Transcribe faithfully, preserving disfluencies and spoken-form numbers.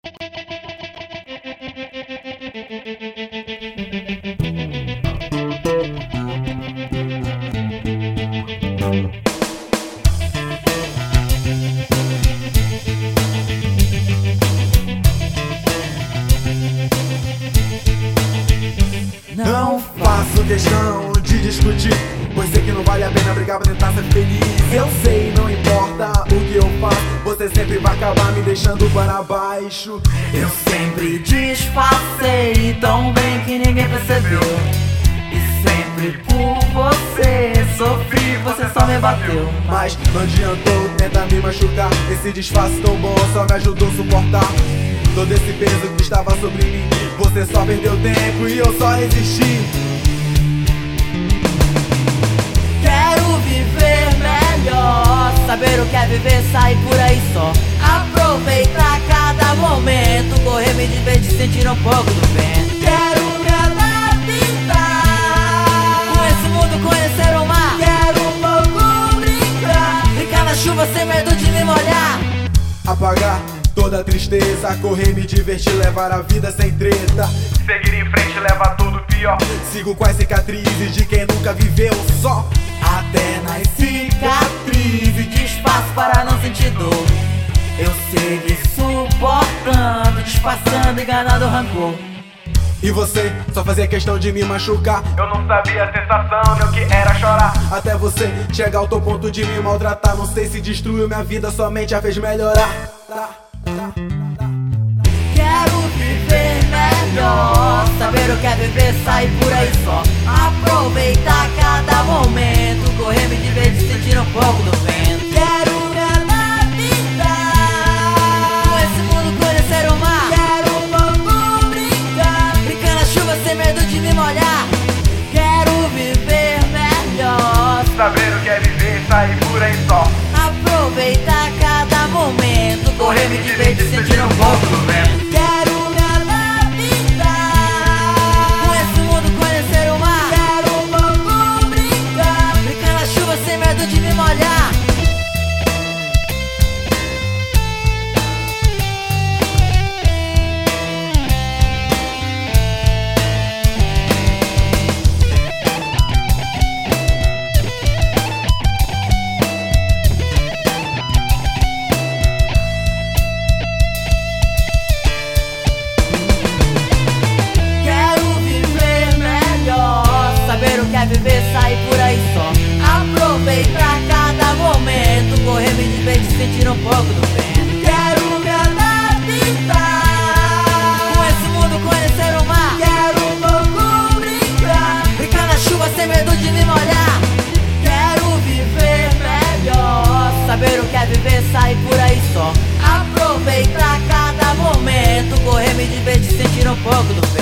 Não faço questão de discutir, pois sei que não vale a pena brigar pra tentar ser feliz. Eu sei, não importa o que eu faço, você sempre vai acabar me deixando para baixo. Eu sempre disfarcei tão bem que ninguém percebeu, e sempre por você sofri, você só me bateu. Mas não adiantou tentar me machucar, esse disfarce tão bom só me ajudou a suportar todo esse peso que estava sobre mim. Você só perdeu tempo e eu só resisti. Quero viver melhor, saber o que é viver, sair por aí só, aproveitar cada momento, correr, me divertir, sentir um pouco do vento. Quero me adaptar com esse mundo, conhecer o mar. Quero um pouco brincar, brincar na chuva sem medo de me molhar. Apagar toda a tristeza, correr, me divertir, levar a vida sem treta. Seguir em frente leva tudo pior. Sigo com as cicatrizes de quem nunca viveu só. Até nas cicatrizes, disfarço para não sentir dor. Eu segui suportando, disfarçando, enganando o rancor. E você só fazia questão de me machucar. Eu não sabia a sensação, nem o que era chorar. Até você chegar ao teu ponto de me maltratar. Não sei se destruiu minha vida, somente a fez melhorar. Tá, tá, tá. Quero viver melhor, saber o que é viver, sair por aí só, aproveitar cada momento, correr, me divertir, sentir um pouco do vento. Quero me adaptar com esse mundo, conhecer o mar. Quero um pouco brincar, brincar na chuva sem medo de me molhar. Quero viver melhor, Saber o que é viver, sair por aí só, aproveitar cada momento, correr, me divertir, sentir um pouco do vento. Quero me adaptar com esse mundo, conhecer o mar. Quero um pouco brincar, brincar na chuva sem medo de me molhar. Saber o que é viver, sair por aí só, aproveitar cada momento, correr, me divertir, sentir um pouco do vento. Quero me adaptar com esse mundo, conhecer o mar. Quero um pouco brincar, brincar na chuva sem medo de me molhar. Quero viver melhor, saber o que é viver, sair por aí só, aproveitar cada momento, correr, me divertir, sentir um pouco do vento.